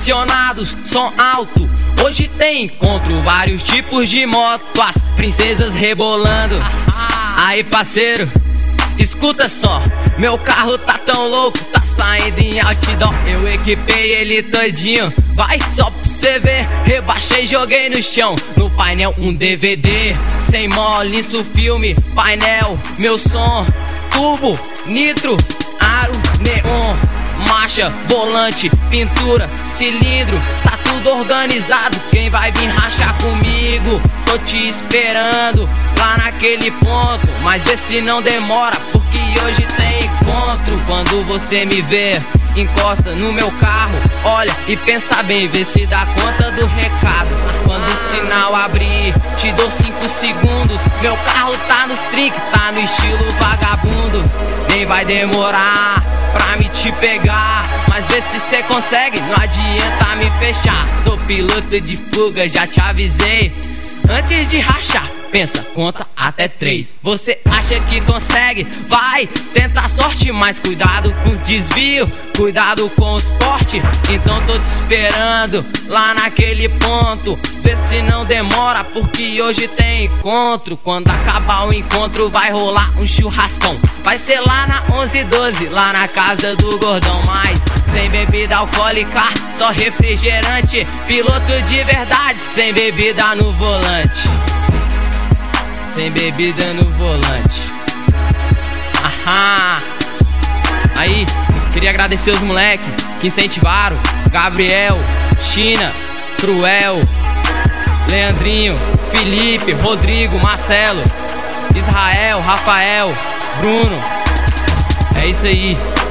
estacionados, som alto. Hoje tem encontro, vários tipos de moto, as princesas rebolando. Aí parceiro, escuta só, meu carro tá tão louco, tá saindo em outdoor. Eu equipei ele todinho, vai só pra cê ver. Rebaixei, joguei no chão, no painel um DVD. Sem mole, isso filme, painel, meu som. Turbo, nitro, aro, neon. Marcha, volante, pintura, cilindro, tá tudo organizado. Quem vai vir rachar comigo? Tô te esperando lá naquele ponto, mas vê se não demora, porque hoje tem encontro. Quando você me vê, encosta no meu carro, olha e pensa bem, vê se dá conta do recado. Quando o sinal abrir, te dou 5 segundos. Meu carro tá nos trinques, tá no estilo vagabundo. Nem vai demorar pra me te pegar, mas vê se cê consegue, não adianta me fechar. Sou piloto de fuga, já te avisei. Antes de rachar, pensa, conta até 3. Você acha que consegue? Vai, tenta a sorte, mas cuidado com os desvios, cuidado com os portes. Então tô te esperando lá naquele ponto, vê se não demora, porque hoje tem encontro. Quando acabar o encontro vai rolar um churrascão. Vai ser lá na 1112, lá na casa do gordão. Mas sem bebida alcoólica, só refrigerante. Piloto de verdade, sem bebida no volante. Sem bebida no volante. Aham. Aí, queria agradecer os moleques que incentivaram: Gabriel, China, Cruel, Leandrinho, Felipe, Rodrigo, Marcelo, Israel, Rafael, Bruno. É isso aí.